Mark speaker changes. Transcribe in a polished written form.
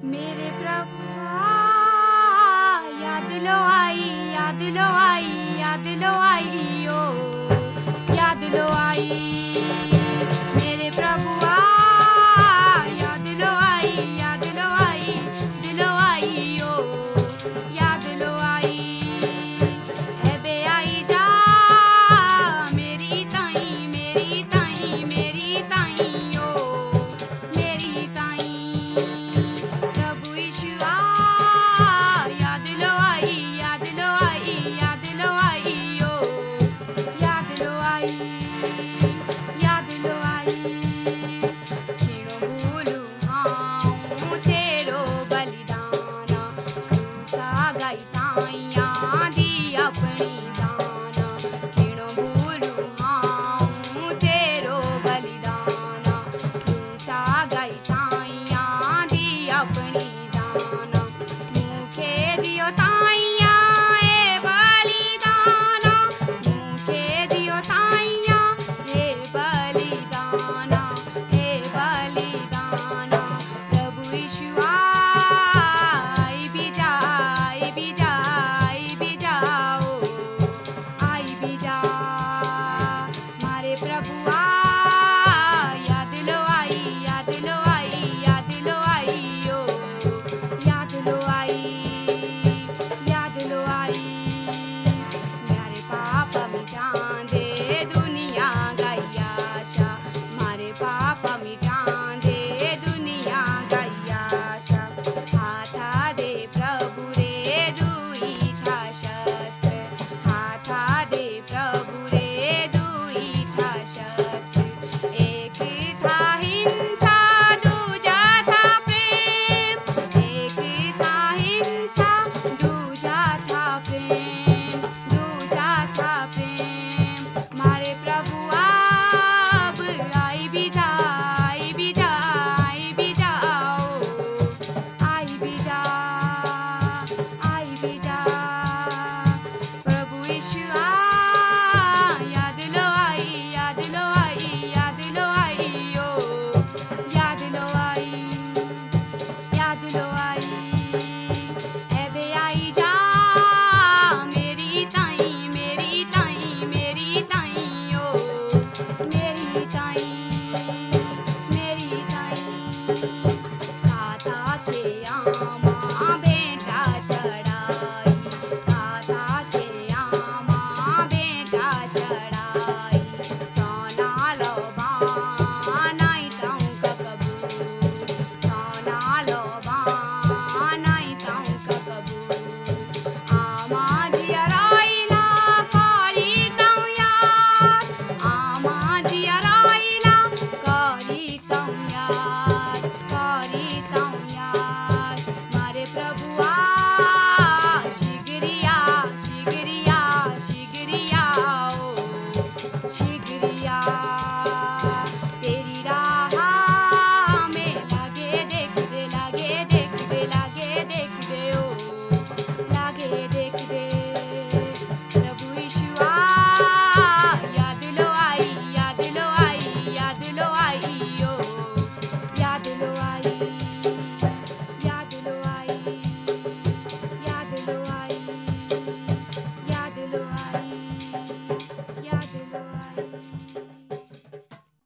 Speaker 1: मेरे प्रभुआ याद लो आई, याद लो आई, याद लो आई, ओ याद लो आई। मेरे प्रभुआ याद लो आई, याद लो आई, दिलो आई, ओ याद लो आई। एबे आई जा मेरी ताई, मेरी ताई, मेरी ताई, ओ मेरी ताई। प्रभु यीशु याद लो आई, याद लो आई, याद लो आई, ओ याद लो आई, याद लो आई। किणो भूलूं आऊं तेरो बलिदाना, क्रूसा गई ताइयां दी अपनी दाना। किणो भूलूं आऊं तेरो बलिदाना, क्रूसा गई ताइयां दी अपनी दाना। मुखे दियो ताइयां ए बलिदाना, मुखे दियो ताइयां ए बलिदाना, ए बलिदाना। प्रभु यीशु आई भी जा, आई भी जा, आई भी जाओ, आई भी जा। मारे प्रभु याद लो आई, याद लो आई, याद लो आई, ओ याद लो आई, याद लो आई। मारे पाप मिटांदे दुनिया गई आशा, मारे पाप मिटांदे दुनिया गई आशा। हाथा दे प्रभु रे दुई था शस्त्र, हाथा दे प्रभु रे दुई था शस्त्र। एक था हिंसा दूजा था प्रेम, एक था हिंसा दूजा था प्रेम, दूजा था प्रेम। मारे प्रभु अब आई भी जा, आई भी जा, आई भी जाओ, आई भी जा, आई भी जा। प्रभु यीशु याद लो आई, याद लो आई, याद लो आई, ओ याद लो आई, याद लो आई। एबे आई जा मेरी ताई, मेरी ताई, मेरी ताई, ओ मेरी ताई, मेरी ताई। खाता के आम